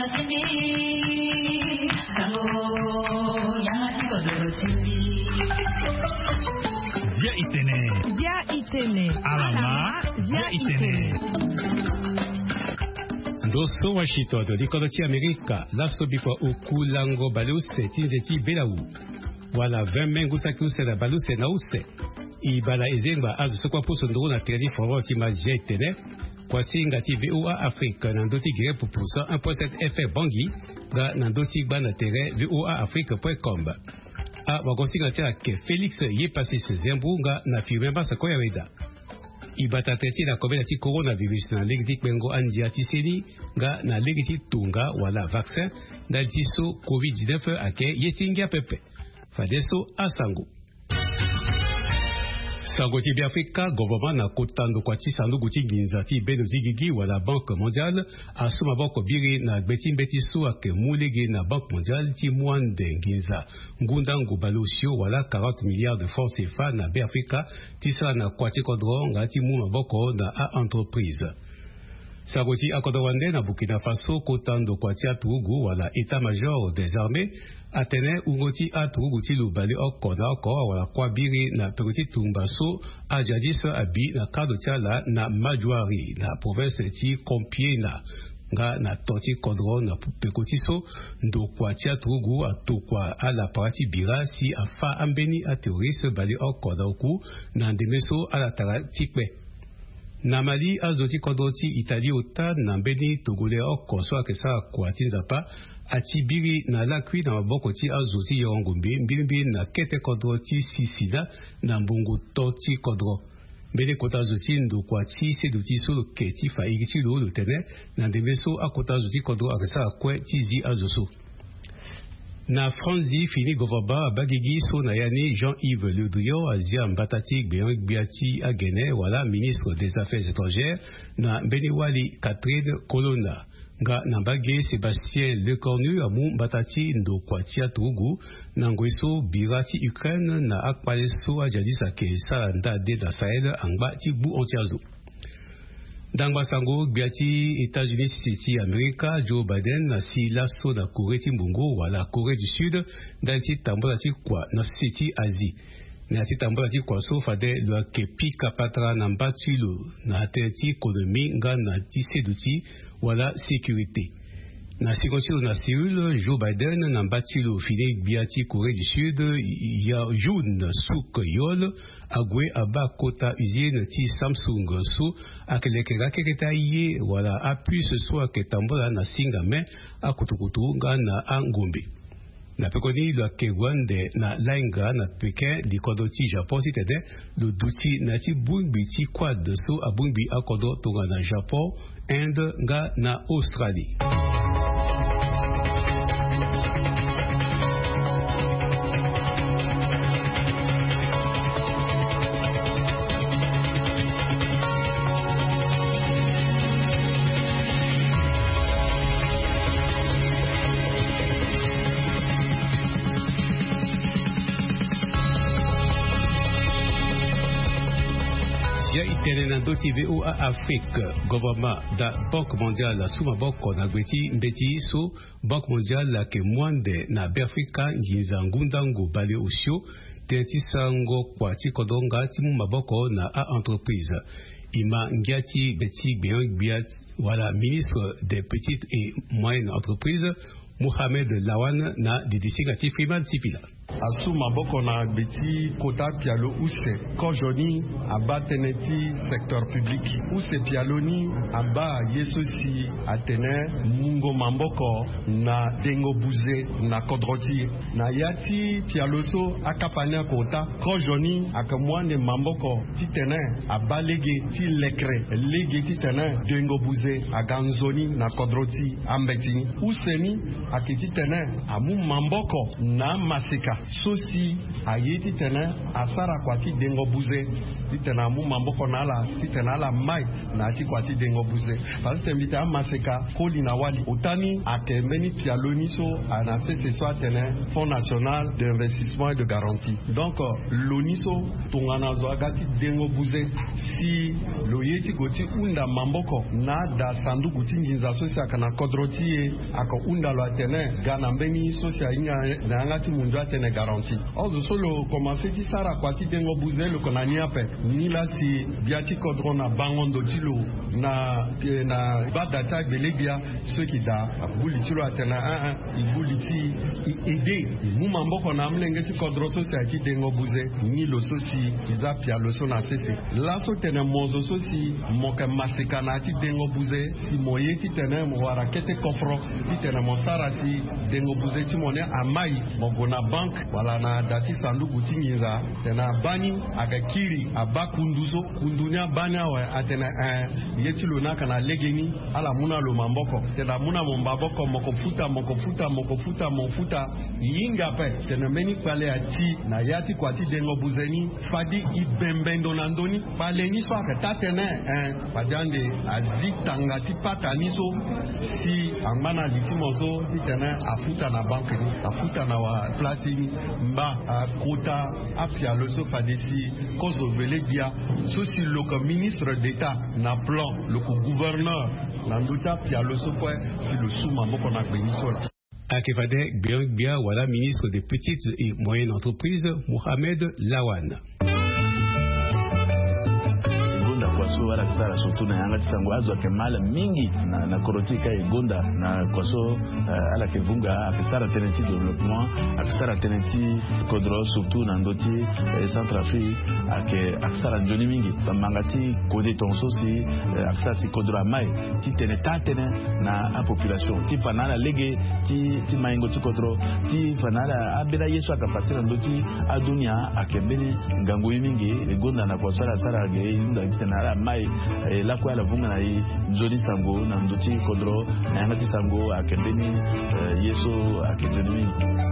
Dosso Washington de l'Ikodoti Amerika, la sobifa uku lango baluse tinzeti belau. Wala 20 mengusaku se la baluse nause. Ibala ezengba azu sokwa poso ndoro na teredi foroti ma jetene. Kwasi ngati VOA Afrique nandoti gire pupusa 1.7 FM Bangi ga nandoti bana tere voaafrique.com. A wagosi ngati ke Felix Yepassis Zembunga na firmemba sakoya weda. Ibata teti na kobe ti coronavirus na legiti kwengo andia tiseni nga na legiti tunga wala vaccin dal tiso COVID-19 ake yetingia pepe. Fadeso asango. Sangoti Biafrika, gouvernement na kotando kwa tisando guti ginzati benuti gigi wala Banque mondiale asuma boko biri na gbeti mbeti so ake mulege na Banque mondiale ti mwande ginza ngundangu balosio wala 40 milliards de francs CFA na Biafrika tisala na kwati kodro ngati muma boko na a entreprise. Sangoti akodowande na Burkina Faso kotando kwa tia tugu wala état-major des armées atene ungoti atuguti lubali okona oko wala kwa biri na pekoti tumbaso ajadisa abi na kado chala na majuari na province ti Compiègne nga na toti kodro na pekoti so ndo kwa tia tugu atukwa ala parati bira si afa ambeni a terroriste bali okona oku na ndemeso ala tara tikpe. Na Mali azoti kodoti Italie ota na mbeni togole okoso akesa kwa tinzapa atibiri na lakwi na maboko ti azoti yongombe mbimbi na kete kodro ti sisida na mbungu toti kodro. Mbele kota azoti ndo kwa ti seduti solo ke ti fa igiti lo tene na ndemeso akota azoti kodro akesa kwe ti zi azoso. Na Franzi fini govaba bagigi so na yani Jean-Yves Le Drian azia mbatati gbiati agene wala ministre des Affaires étrangères na Beniwali Catherine Colonna nga na bage Sébastien Lecornu amu mbatati ndo kwa tia tugu na ngweso birati Ukraine na akpaleso ajadisa ke salanda de da Sahel angba ti bu ontiazo. Dangba sango biati États-Unis siti Amerika Joe Biden na si laso na Corée ti mbungo wala Corée du Sud dal ti tambola ti kwa na siti Asie. Na ti tambola ti kwa so fade lo ke pika patra na mbatulo na ti économie nga na ti seduti wala sécurité. Na sikonsilo na Séoul, Joe Biden na mbatulo fide biati Corée du Sud ya Yoon Suk Yeol agwe aba kota usine ti Samsung so akelekera keketa ye wala apui ce soit ke tambola na singame akutukutu nga na angombe. Na pekoni lo kewande na lainga na Pekin likodo ti Japon si tede lo duti na ti bungbi ti quad so abungbi akodo tonga na Japon, Inde nga na Australie. Doti VOA Afrique, gouvernement da Banque mondiale la suma boko na gweti mbeti so Banque mondiale la ke mwande na Biafrika nginza ngundango bale osio tenti sango kwa ti kodonga ti mu maboko na a entreprise. Ima ngiati beti biat wala ministre des petites et moyennes entreprises Mohamed Lawan na didisigati Freeman Sipila. Asu maboko na beti kota pialo use kojoni aba teneti secteur public use pialoni aba yesosi atene mungo mamboko na dengo buze na kodroti na yati pialoso akapanya kota kojoni akamwande mamboko titene aba lege ti lekre lege titene dengo buze aganzoni na kodroti ambetini useni akiti tene amu mamboko na masika sosi ayeti tene asara kwati dengo buze titena mu mamboko nala titena la mai na ati kwati dengo buze parce que mbita maseka koli na wali utani akemeni pialoni so anase ce soit tene Fonds national d'investissement et de garantie donc loniso tungana zo agati dengo buze si loyeti goti unda mamboko na da sandu guti nginza sosi akana kodroti aka unda lo atene gana mbeni sosi inga na ngati mundu atene garantie ozo solo commencer ti sara kwati dengo buze lo konani ape ni la si biati kodrona bangondo tilo na badata belebia ceux qui da buli tilo atena ibuli ti aider mu mamboko na mlenge ti kodro society dengo buze ni lo sosi izapia lo so na sese la so tene mozo sosi moke masika na ti dengo buze si moyeti tene mo wara kete kofro ti tene mo sara si dengo buze ti mone amai mogona bank wala na dati sanduku ti nginza tena bani akakiri abakunduzo kundunya bana wa atena yeti lo na kana legeni ala muna lo mamboko tena muna mombaboko mokofuta yinga pe tena meni pale ati na yati kwati dengo buzeni fadi ibembendo na ndoni pale ni so akata tene padande azitanga ti patani so si angmana litimozo tena afuta na banki afuta na wa place mba kota afia lo so fadesi kozo belebia so si le ministre d'état na plan le gouverneur na nduta pia lo so kwa si le souma moko na benisola Akefade Biangbia wala ministre des petites et moyennes entreprises Mohamed Lawan. Kwaso wala kisara surtout na yanga tisango azo kemala mingi na korotika igonda na kwaso ala kevunga akisara tenenti développement akisara tenenti kodro surtout na ndoti Centrafrique akisara njoni mingi mangati kode tonso si akisara si kodro mai ti tene tatene na population ti fanala lege ti maingo ti kodro ti fanala abela yesu akapasira ndoti adunia akembeni ngango mingi igonda na kwaso ala sara ge inda tena mai la kwa la vunga na joli sango na ndoti kodro na yangati sango akendeni yeso akendeni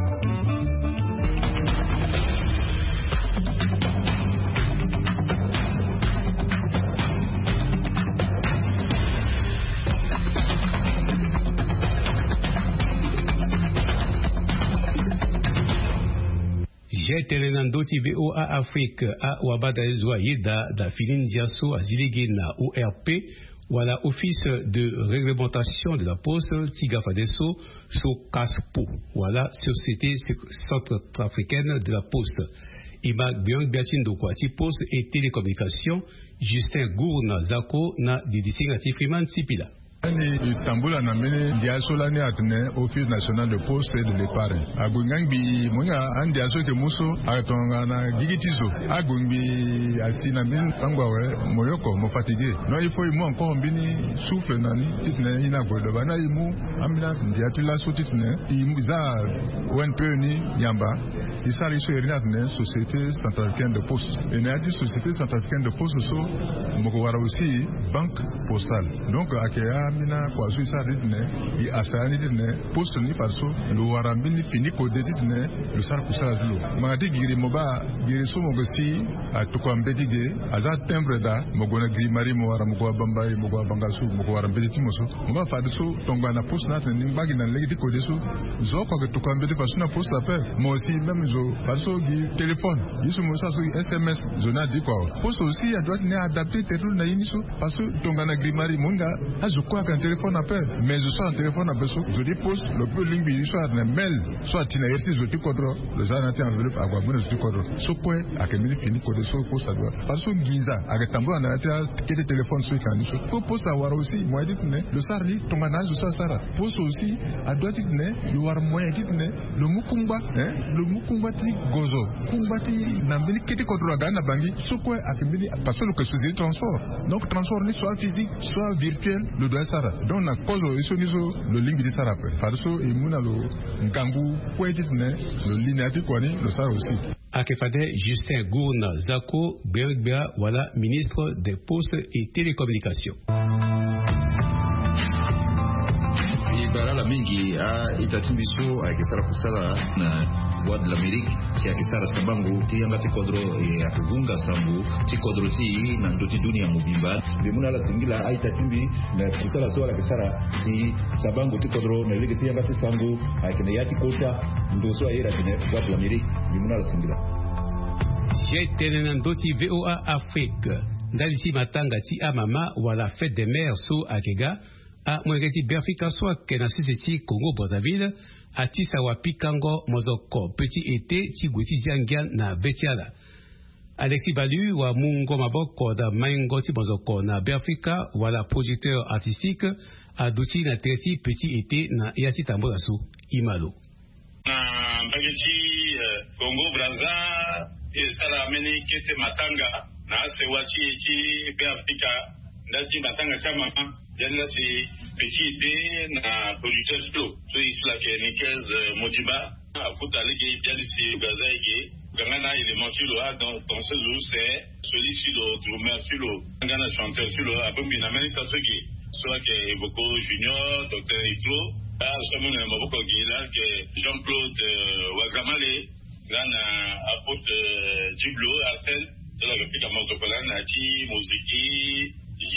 Telenandoti VOA Afrique a wabada zoyeda da filin diaso azilege na ORP wala office de réglementation de la poste Tigafadeso so Caspo wala société centrafricaine de la poste Imag Biang Biatindo Kwati poste et télécommunication Justin Gourna Zako na Didisi Ngati Freeman Sipila. Ni tambula na mene diaso la ne atne office national de poste et de l'épargne agungambi monya andi aso ke muso atonga na gigitizo agumbi asina min tangwawe moyoko mo fatigué no il faut moi encore mbini souffle nani titne ina ko do bana imu amina ndiatula so titne imuza ONP ni nyamba isari so erina atne société centrafricaine de poste et na dit société centrafricaine de poste so moko wara aussi banque postale donc akea mina kwa suisa ditne I asani ditne poste ni parso lo warambini fini ko ditne lo sar kusala dlo magati giri moba giri so mogosi atukwa mbedige aza timbre da mogona gri mari mo wara mo bambari mo bangasu mo wara mbedi timoso mo fa so tongba na poste na ni mbagi na legiti ko deso zo ko ke tukwa mbedi parso na poste appel mo aussi même zo parso gi téléphone yiso mo sa so SMS zona di ko poste aussi a doit ne adapter terre na yiniso parso tonga na gri mari monga azukwa un téléphone appel mais je sois un téléphone appel je dépose le peu lingbi soit un mail soit tina yerti je te kodro le zanati enveloppe agwa mun je te kodro so quoi akemini fini kodro so poste doit parce que ngiza akatambo na ata kete téléphone so ikani so faut poste avoir aussi moi dit ne le sarli tongana je sois sara poste aussi a doit dit ne you are moyen dit ne le mukumba ti gozo kumbati na mbili kete kodro gana bangi so quoi akemini parce que le société transport donc transport ni soit physique soit virtuel le doit sara donc na kozo isonizo le lingi di sara pe farso e muna lo ngangu kwetitne le lineati kwani le sara aussi Akefade Justin Gourna Zako Bergbea wala ministre des postes et télécommunications. Ibara la mbala mingi itatimbiso akisara kusala na Voix de l'Amérique si akisara sabangu tiyanga tikodro ya kugunga sambu tikodro ti na ndoti dunia mubimba bimuna la singila aitatimbi na kusala so akisara si sabangu tikodro na ligi tiyanga tisambu akina yati kota ndoso ayira kine Voix de l'Amérique bimuna la singila jetene ndoti VOA Afrique ndalisi matanga ti amama wala fête des mères so akega a mwengeti Berfika swake na sisi Congo Brazzaville atisa wapikango mozoko petit été ti guti ziangia na betiala Alexis Balu wa mungo maboko da maingo ti mozoko na Berfika wala producteur artistique adusi na treti petit été na yati tambola su imalo na mbageti Congo Brazza esala meni kete matanga na se wachi ti Berfika ndati matanga chama Yann c'est petit idée na producteur flow so isla ke Nikez Modiba afuta lege bien ici Gazaïge Gangana il est monté là dans ce jour c'est celui sur le drummer sur le Gangana chanteur sur le abombi na meni tasegi soit que Evoko Junior Dr Itlo sommes na maboko gila que Jean-Claude Wagramale Gana apôtre Diblo Arsène de la République Motokola Nati Moziki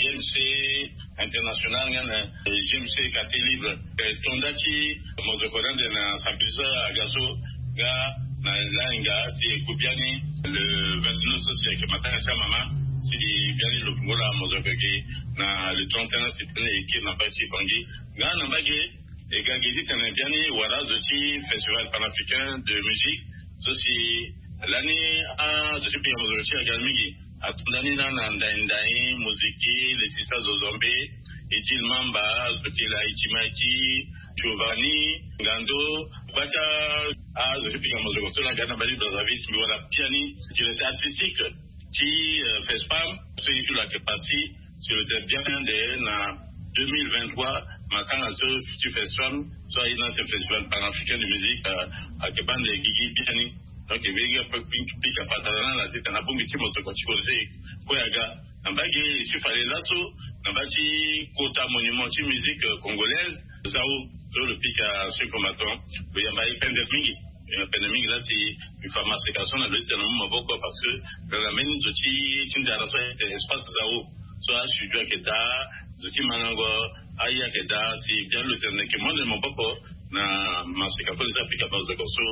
GMC international GMC quartier libre tondaki mozokorande na Sampisa Agaso ga na Langa si Kubiani le 29 social que matin à maman si biani le ngola mozokoki na le 31 septembre qui n'a pas été bangi ga na bagé et ga gidi tena biani wala zoti festival panafricain de musique ceci l'année a de pays mozokoki également atundani na ndai muziki les sisa zozombe Etil Mamba zotela Ichimaki Giovanni Ngando bacha zopika mozoko tola gana bali Brazzaville mi wala piani directeur artistique qui fait spam celui sur la capacité sur le bien de na 2023 matanga tu fais spam soit il a un festival panafricain de musique à Kebande Gigi Piani. Donc il y a un peu de patana la tête na bongi ti moto ko chikoze ko yaga ambagi si fallait lasso nabati kota monument ti musique congolaise zao le pic à ce combattant il y a mai pendemingi là c'est une pharmaciation na le tellement maboko parce que dans la mine de ti ndara so espace zao so a studio keda zoti manango aya keda c'est bien le terme que moi de maboko na masika ko za Afrika base de Koso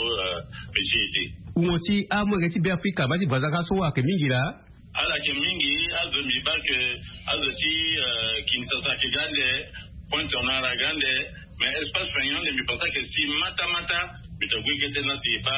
PGT umoti amwegeti Berfika bati bazaka so wa kemingira ala kemingi azomi ba ke azoti Kinshasa ke gande point on a la gande mais espace feignant de mi pensa que si mata bitagwe kete na ti ba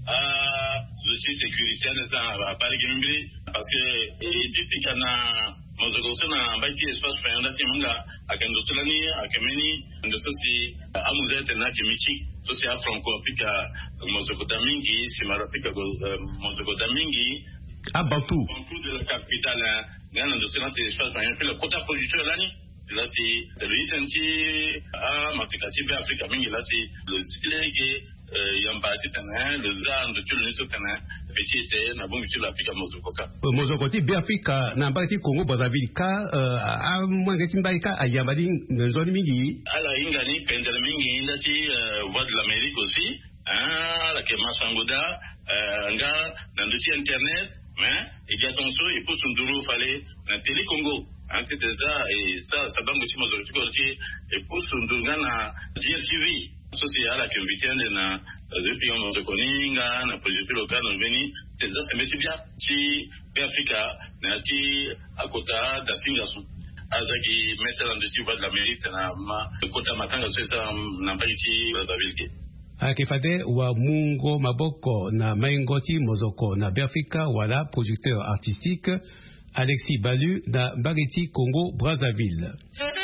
zoti sécurité na ba gimbi parce que éthique kana mozogoso na baiti espace feignant da timunga akendo tulani akemeni ndo sosi amuzete na kimichi sosi afronko pika mozogota mingi simara pika mozogota mingi Bantu de la capitale ngana ndo tulani espace feignant fait le quota producteur lani là c'est le itanti matikati be Afrika mingi là c'est le silege yamba titana le zan de tout le titana petit était na bon utile Afrika mozokoka mozokoti be Afrika na mbati Congo Brazzaville ka mwangeti mbaika ayambadi nzoni mingi ala ingani pendele mingi ndati Voix de l'Amérique aussi la ke masangoda nga na ndoti internet mais igatonso et pour sunduru fallait na télé Congo antiteza et ça bango ci mozokoti et pour sunduru na DTV sosi ala kemvitende na zepi on zokoninga na projet local on veni teza semeti bia ci Afrika na ti akota da singasu azaki metela ndeti Voix de l'Amérique na ma kota matanga sesa na baiti Brazzaville akifade wa mungo maboko na maingoti mozoko na Berfika wala producteur artistique Alexis Balu na Bageti Congo Brazzaville.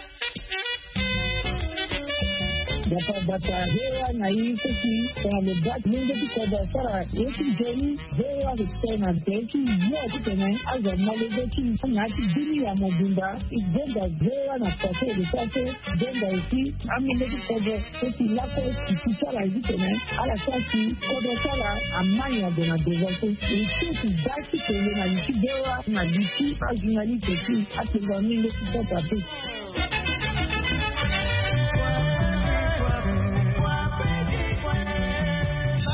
Bata hewa na hii sisi kwa mbat mungu kwa sara yetu jeni hewa tena teki yote tena azamalize ki na dini ya mobimba igenda hewa na kwa sasa genda isi amile kwa sisi lako kisara hizi tena ala sasa kwa sara amanya dona devoto isi baki tena na nchi hewa na diki ajinali teki atenga mingi kwa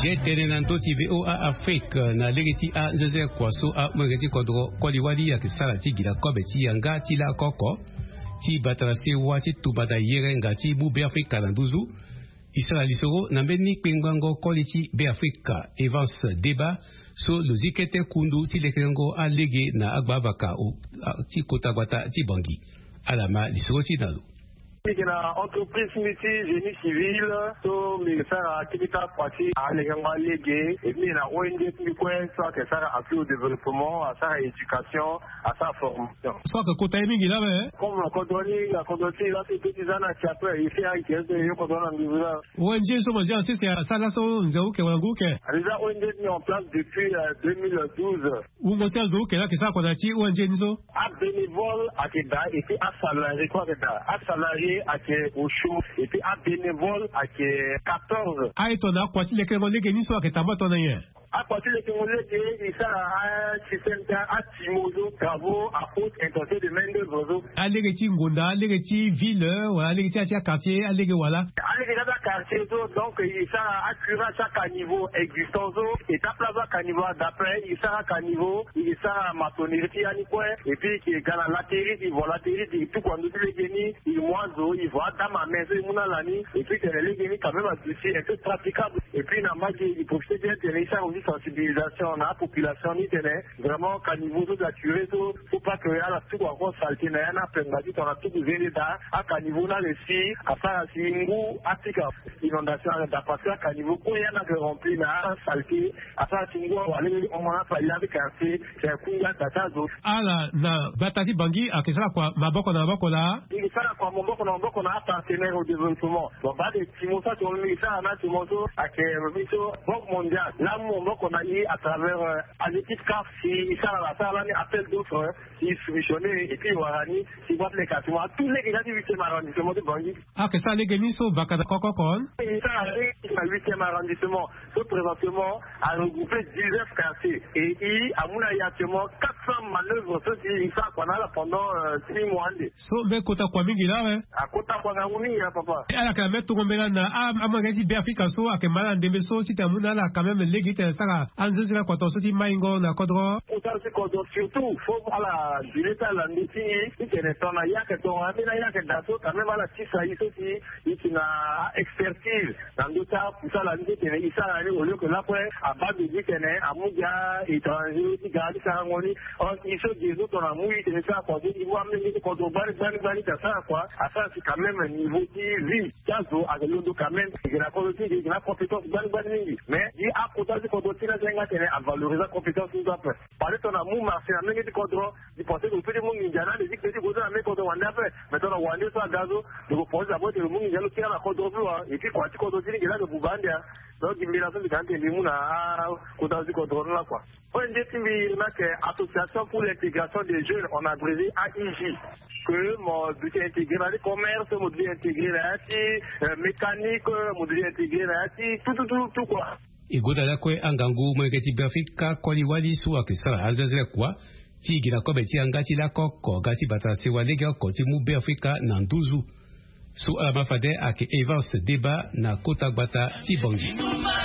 Jetene nantoti VOA Afrique na legeti a nzeze kwaso a mwegeti kodro koliwali ya kisala tigila kobe ti yanga ti la koko ti batarase wa ti tubada yere nga ti bu be Afrika na nduzu isala lisoro na mbeni kpengbango koliti be Afrika Evans Deba so lozikete kundu ti lekengo a lege na agbabaka ti kotagwata ti bangi alama lisoro ti nalu. Na entreprise miti génie civil so mi sara aktivita kwati aleganga lege et mi na ONG mi kwen so que sara appui au développement à sa éducation à sa formation so que kota mingi là mais comme la condoni là c'est petit ana qui après il fait un qui de yo condona ngivula ONG so mo c'est ça là so ngau ke wangu ke déjà ONG mis en place depuis 2012 ou mo tel do ke là que ça qu'on a ti ONG nizo à bénévole à Keda et puis à salarié quoi Keda à salarié à au show et puis à bénévole à 14 ai to na kwati le ke mo le ke niso ke tamato na ye à partir de ce moment-là, il sera un système à Timozo, travaux à haute intensité de main-d'œuvre. Allez, Ngonda, allez, ville, allez, quartier, allez, voilà. Allez, dans quartier, donc il sera accuré à chaque niveau existant, étape là-bas, qu'à niveau d'après, il sera qu'à niveau, il sera maçonnerie, et puis qui est dans la latérite, il voit la latérite, et tout quand nous les génies, il moiseau, il voit dans ma maison, il m'a l'année, et puis que les génies quand même apprécié, un peu praticable, et puis il a il profite bien de ça aussi. Sensibilisation à la population ni tenait vraiment qu'à niveau de la curée faut pas que à la tout encore salté na na pengadi on a tout besoin da à niveau na les filles à faire singu atika inondation da passer à niveau ko ya na rempli na salté à faire singu aller on a pas là avec quartier c'est kunga tatazo ala na batati bangi akisala kwa maboko na maboko la il sala kwa maboko na partenaire au développement donc ba de timosa to mi ça na timoso à que miso banque mondiale là maboko na à travers à l'équipe CAF, si ça la salle appel d'autres, qui soumissionné et puis Warani, qui voit les quartiers, tous les gars du 8e arrondissement de Bangui. Ah, que ça les Geniso, Bakada Kokokon? Et ça arrive au 8e arrondissement, ce présentement a regroupé 19 quartiers. Et il a actuellement 400 manœuvres, ce qui ça qu'on a là pendant 6 mois. So, mais Kota Kwamigi là, ouais? À Kota Kwamigi, papa. Et à la Kamet, Togombelana, à Magadi Berfika, so, à Kemala, Demeso, si t'as mouna là, quand même, l'égité, ça là. Anzela kwa tosoti maingo na kodro utasi kodro surtout faut ala dileta la nditi ikene tona yake to amina yake daso kame bala tisa iso si ikina expertise nanduta pusala nditi ne isala ni olio que là quoi abadu dikene amuja étranger tigali sangoni on iso jesu tona mui tene sa kwa di wa mne kodro bani ta sa kwa asa si quand même niveau qui vie kazo agelo quand même ina kodoti ina compétence bani mais di akota kodro à valoriser la compétence nous après. Parler ton amour marché à même du cadre du pensée que petit monde indiana des petits goûts à mettre contre Wanda après. Maintenant Wanda soit gazo de proposer d'abord le monde indiana qui a la cadre et puis quoi tu cadre aussi qui est là de Boubandia. Donc il me l'a fait quand il me a côté du cadre là quoi. On dit qu'il a que association pour l'intégration des jeunes en abrégé AIJ que mon but intégré dans le commerce, mon but intégré là, mécanique, mon but intégré là, tout quoi. Igoda kwe angangu mweketi Afrika koliwali suwa kisala azazele kwa ti gila kobe ti angati la koko gati batase walega koti mu be Afrika na nduzu su amafade ake Evans Deba na kota gbata ti bangi.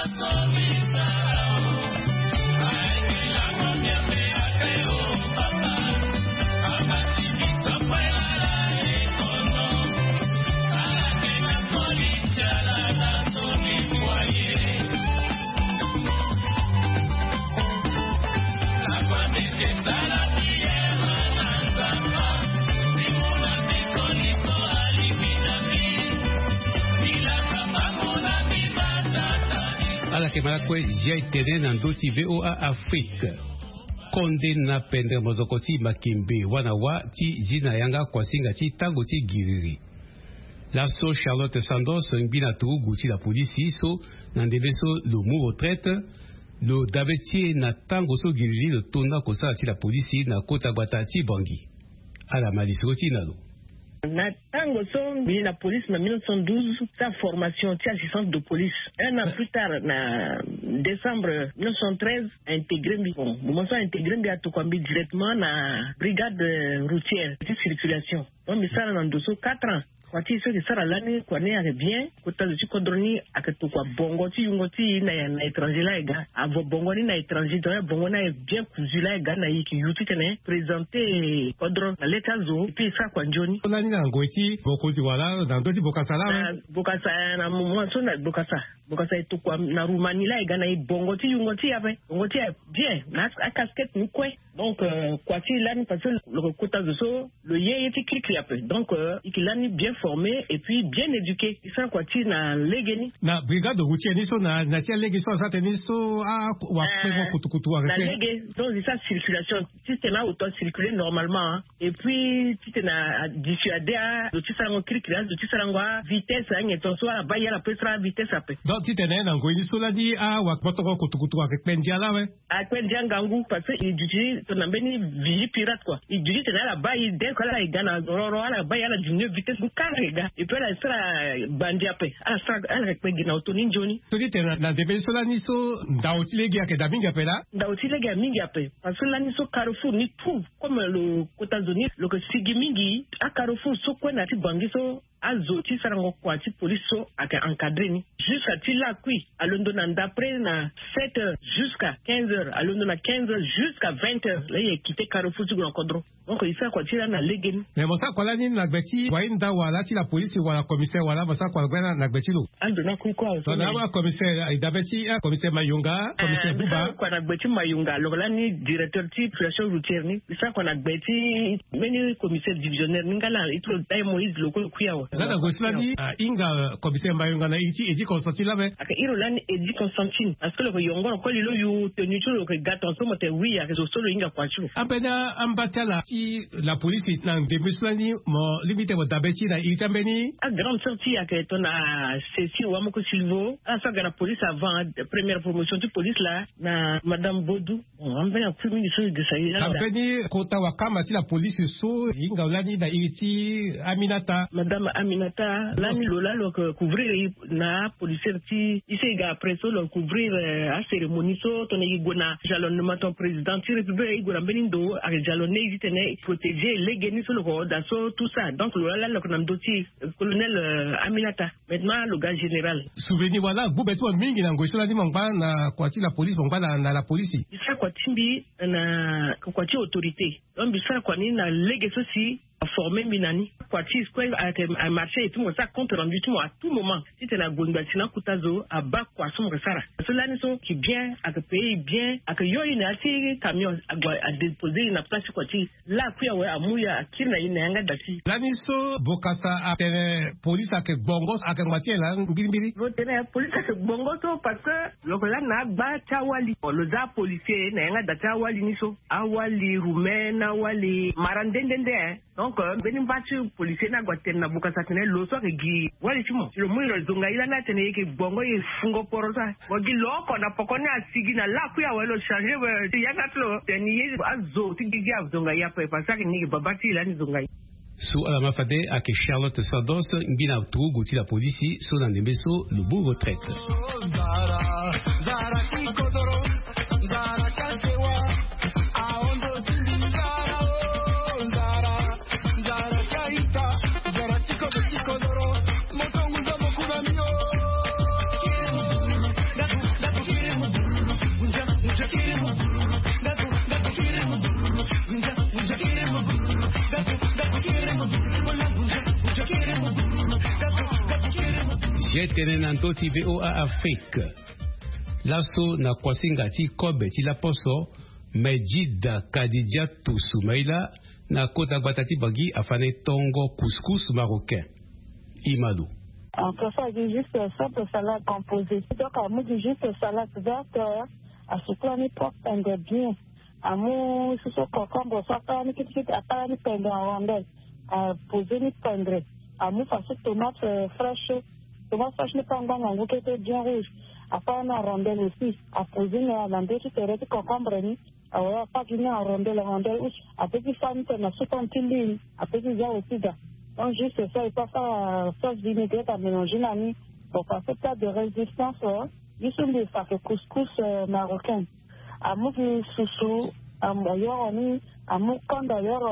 Ala kemala kwe jai tene na ndoti VOA Afrique. Konde na pendre mozokoti makimbe wana wa ti zina yanga kwa singa ti tango ti giriri. Lasso Charlotte Sandos ngbina tugu guti la polisi so na ndebeso lo mu retraite lo dabetie na tango so giriri lo tona kosa ti la polisi na kota gbata ti bangi. Ala malisoti nalo. Na tango son la police en 1912 sa formation de assistance de police. Un an plus tard, en décembre 1913, intégré directement na brigade routière de circulation. donc misala na ndoso 4 ans kwati so ki sara lani kwa ne ake bien kota zo kodroni ake to kwa bongo ti yungo ti na étranger la ega avo bongo ni na étranger donc bongo na bien cousu la ega na yiki yuti tene présenter kodro na leta zo puis ça kwa njoni lani na ngoti bokonzi wala na ndoti bokasa na mo so na bokasa to kwa na Roumanie la ega na bongo ti yungo ti ave bongo ti bien na casquette ni kwe donc kwati lani parce que le kota zo le yé ti clic un peu donc ikilani bien formé et puis bien éduqué. Ça quoi tu na legeni. Na brigade routière ni so na tia legi so ça teni so wa kutukutu avec. Na legi donc ça circulation si tu na auto circuler normalement hein. Et puis si tu na dissuader à tu ça on clic là tu ça ngwa vitesse hein ton so la bailler la prestra vitesse après. Donc tu tena na ngoi ni so la di wa kotoko kutukutu avec pendia là ouais. A pendia ngangu parce que il dit ton ambeni vie pirate quoi. Il dit tu na la bailler dès que la igana roro la bailler la d'une vitesse et puis la sera bandiape ala rekpe gina otoni njoni to dit na debe so la ni so ndaotilegi ake da minga pela ndaotilegi minga pe parce que la ni so Carrefour ni tout comme le États-Unis le sigi mingi a Carrefour so ko na ti bangi so azoti sarango kwa ti police so aka encadrer ni jusqu'à ti la kui alondo na d'après na 7h jusqu'à 15h alondo na 15h jusqu'à 20h là il quitter Carrefour tu go kodro donc il fait quoi ti na legeni mais bon ça quoi la ni na gbeti wa inda wala ti la police wala commissaire wala bon ça quoi na gbeti lo ando na kui quoi so na wa commissaire idabeti commissaire Mayunga commissaire Buba quoi na gbeti Mayunga lo la ni directeur ti circulation routière ni ça quoi na gbeti meni commissaire divisionnaire ngala itro dai Moïse loko kuyawa Zada Goslani inga commissaire Mayunga na iti Constantine là mais aka Irolani Edi Constantine parce que le yongo ko lilo yu tenu to le gaton so mote oui ya so solo inga kwachu apena ambatala ti la police na demuslani mo limite bo dabeti na itambeni a grande sortie aka to na Cécile Wamoko Silvo a sa la police avant première promotion de police là na madame Bodou on va plus ministre de ça apeni kota wakama ti la police so inga lani na iti Aminata madame Aminata lani lola lo couvrir na policier ti ici ga presso lo couvrir a cérémonie so to ne gona jalonnement ton président ti république gona benindo a jalonné itene protéger les génis sur le roi d'assaut tout ça donc lola lo nam doti colonel Aminata maintenant le gars général souvenir voilà bubetu mingi na ngoiso la di mangba na kwati la police mangba na la police isa kwati mbi na kwati autorité donc bisa kwani na lege sosi formé Minani Poitiers Square a marché et tout ça compte rendu tout à tout moment si tu la gonda sina kutazo à bas quoi son resara cela ne sont qui bien à que payer bien à que yo une assez camion à déposer une place Poitiers là puis ouais à mouya à kina ina yanga dati la niso bokasa à police à que bongos à que moitié là ngiri voter police à que bongos parce que le là na ba chawali le za policier na yanga dati awali niso awali roumaine awali marandendende donc benim bati policier na gwaten na bukasa tene lo so ke gi wali chimo lo muiro zonga ila na tene ke bongo ye fungo porosa wagi loko na pokoni asigi na la ku ya welo changer we ya katlo teni ye azo tigigi zonga ya pe pasaki ni babati ila ni zonga Sous la mafade à que Charlotte Sados ngina trugu ti la police so na nembeso le beau retraite Jetenenanto ti VOA Afrique. Lasso na kwasinga ti kobe ti la poso Medjida Kadidia Soumaïla na kota batati bagi afane tongo couscous marocain. Imadou. En fait, ça dit juste simple salade composée. Donc, à moi, dit juste salade verte, à ce plan, il porte un de bien. À moi, ce soit concombre, ça pas ni quelque chose, à pas ni pendre en rondelle. À poser ni pendre. À moi, face tomate fraîche. Tomate fraîche n'est pas en gang, en goût, était bien rouge. À pas en rondelle aussi. À poser dans l'endroit, tu te rêves concombre, ni. À ouais, pas qu'il y a en rondelle, à petit femme, tu as soupe en tiline. À petit gars aussi, là. Donc, juste ça, et pas faire sauce vinaigrette à mélanger la nuit pour passer pas de résistance. Ils sont des sacs couscous marocains. À moi, qui sous à moi, à moi, quand d'ailleurs,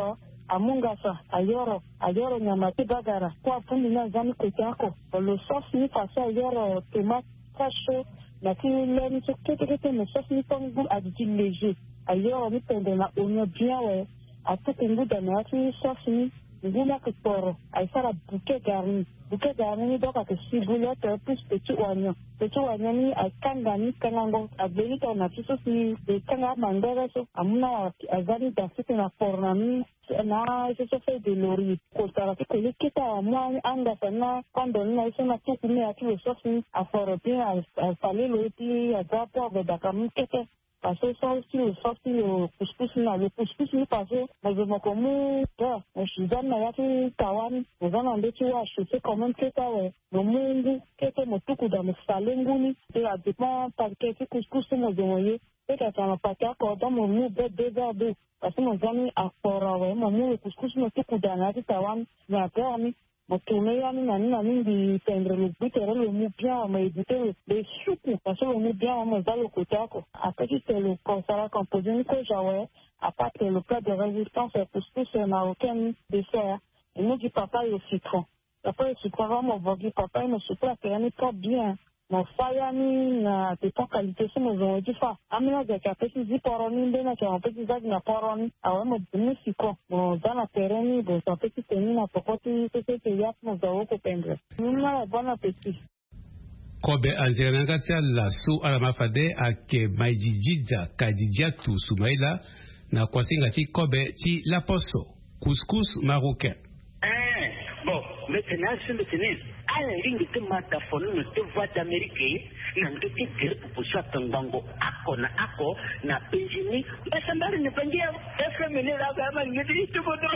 amungasa ayoro nyamati bagara kwa fundi na zami kutako lo sauce ni fasa ayoro tomate fraîche na kile ni kete ne sauce ni tongu aditi léger ayoro ni pende na oignon bien ouais à tout un goût de nature sauce ni ngula que poro aisara bouquet garni ni donc que si boulette plus petit oignon ni akanga ni kanango abelita na tuso si de kanga mandera so amuna azani dasite na fornami na eso fait de laurier kotara que le kita moi anga sana quand on a ça tout mais à tout so si a foro bien a salé le petit a drapo de dakamukete parce que ça aussi le couscous ni passé mais je me comme je suis dans la tawan nous allons dire tu as acheté quand même que ça ouais le monde que mo tuku dans le salenguni et à dépend par quel couscous mo donné et que ça n'a pas qu'à dans mon mou de parce que mon ami a fort ouais mon couscous mo tuku dans la tawan na permis mon tourner nani di prendre le but le mou bien mais éviter les choux parce que le mou bien on va le côté après c'est le consala composé ni que j'avais à part le plat de résistance couscous marocain dessert et nous du papa et le citron après le citron mon vogi papa il me souffle que rien pas bien mon faya ni na de pas qualité c'est mon du fa amina de café si poroni de na kwa petit zag na poroni awe mo bunu siko mo dana tereni de sa petit teni na pokoti c'est ya mo zawo ko pendre nuna bon appétit kobe anzeranga tia la su ala mafade ake maijijija kadijia tu sumaila na kwasinga ti kobe ti la poso couscous marocain bon maintenant je me tenais à la ligne de mataphone de voix d'Amérique na ndoki grip pour tangango ako na Benjini basambali ne pangia FM ne la kama ngidi tubodo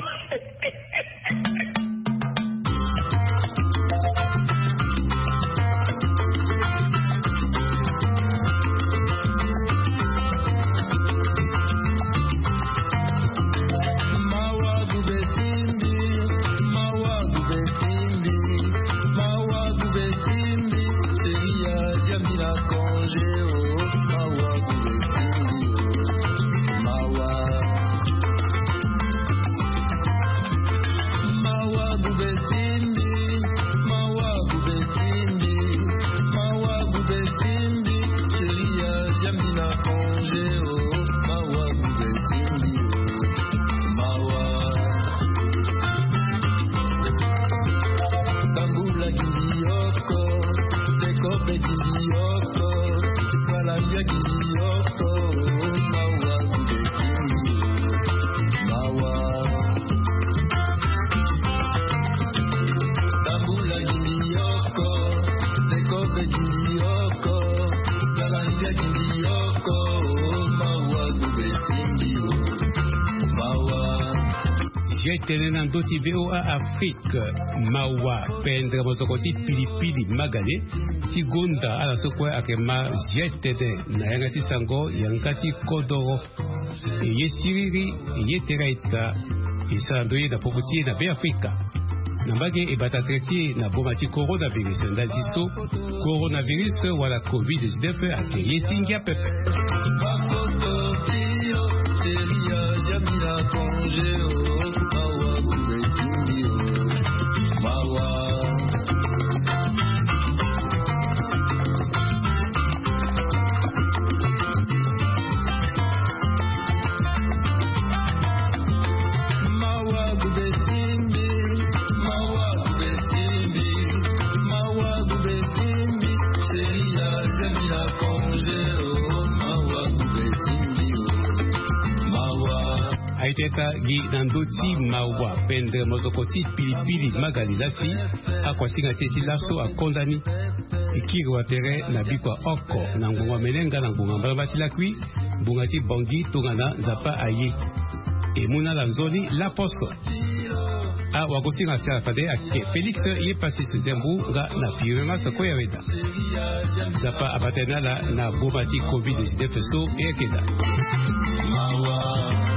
Tenena ndoti VOA Afrique mawa pendre mozokoti pilipili magale tigunda ala sokwe akema jetede na yangati sango yankati kodoro yesiriri yeteraita isandoye na pokuti na be Afrika nambage ebata treti na bomati coronavirus ndadiso coronavirus wala COVID-19 ake yetingia pepe aiteta gi nandoti mawa pendre mozokoti pilipili magalilasi akwasinga teti laso akondani ikiri wa tere na bikwa oko na ngonga melenga na ngonga mbala lakwi bungati bongi tongana zapa aye emuna la nzoni la poso a wakosinga tia pade ake Felix ye pasi Zembu nga na firma sakoya weda zapa abatenala na bomati COVID-19 so ekeda mawa